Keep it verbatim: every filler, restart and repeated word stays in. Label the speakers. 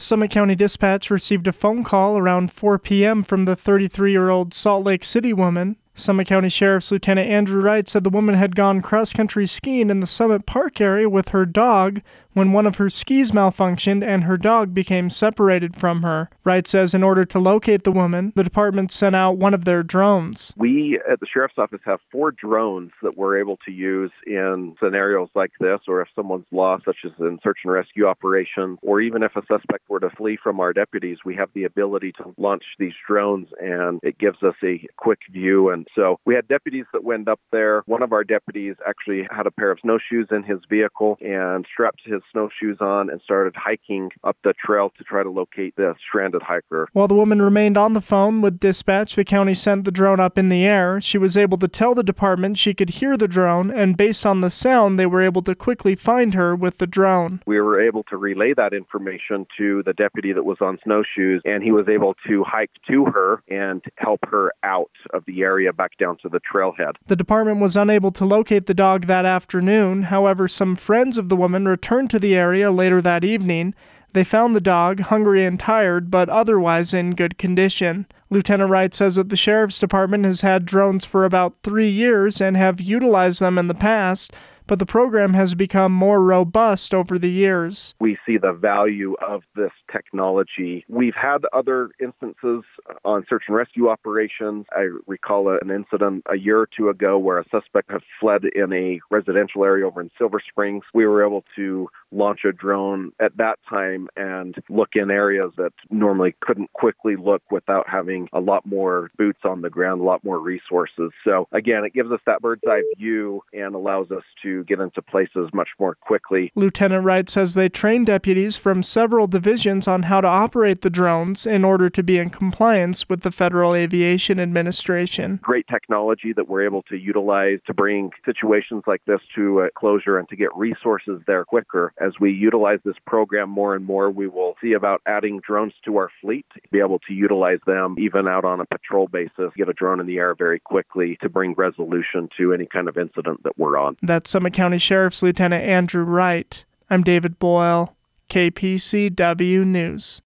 Speaker 1: Summit County Dispatch received a phone call around four p.m. from the thirty-three-year-old Salt Lake City woman. Summit County Sheriff's Lieutenant Andrew Wright said the woman had gone cross-country skiing in the Summit Park area with her dog when one of her skis malfunctioned and her dog became separated from her. Wright says in order to locate the woman, the department sent out one of their drones.
Speaker 2: We at the Sheriff's Office have four drones that we're able to use in scenarios like this, or if someone's lost, such as in search and rescue operations, or even if a suspect were to flee from our deputies, we have the ability to launch these drones, and it gives us a quick view. And so we had deputies that went up there. One of our deputies actually had a pair of snowshoes in his vehicle and strapped his snowshoes on and started hiking up the trail to try to locate the stranded hiker.
Speaker 1: While the woman remained on the phone with dispatch, the county sent the drone up in the air. She was able to tell the department she could hear the drone, and based on the sound, they were able to quickly find her with the drone.
Speaker 2: We were able to relay that information to the deputy that was on snowshoes, and he was able to hike to her and help her out of the area back down to the trailhead.
Speaker 1: The department was unable to locate the dog that afternoon. However, some friends of the woman returned to the area later that evening. They found the dog, hungry and tired, but otherwise in good condition. Lieutenant Wright says that the Sheriff's Department has had drones for about three years and have utilized them in the past, but the program has become more robust over the years.
Speaker 2: We see the value of this technology. We've had other instances on search and rescue operations. I recall an incident a year or two ago where a suspect had fled in a residential area over in Silver Springs. We were able to launch a drone at that time and look in areas that normally couldn't quickly look without having a lot more boots on the ground, a lot more resources. So again, it gives us that bird's eye view and allows us to get into places much more quickly.
Speaker 1: Lieutenant Wright says they train deputies from several divisions on how to operate the drones in order to be in compliance with the Federal Aviation Administration.
Speaker 2: Great technology that we're able to utilize to bring situations like this to a closure and to get resources there quicker. As we utilize this program more and more, we will see about adding drones to our fleet, be able to utilize them even out on a patrol basis, get a drone in the air very quickly to bring resolution to any kind of incident that we're on.
Speaker 1: That's Summit County Sheriff's Lieutenant Andrew Wright. I'm David Boyle, K P C W News.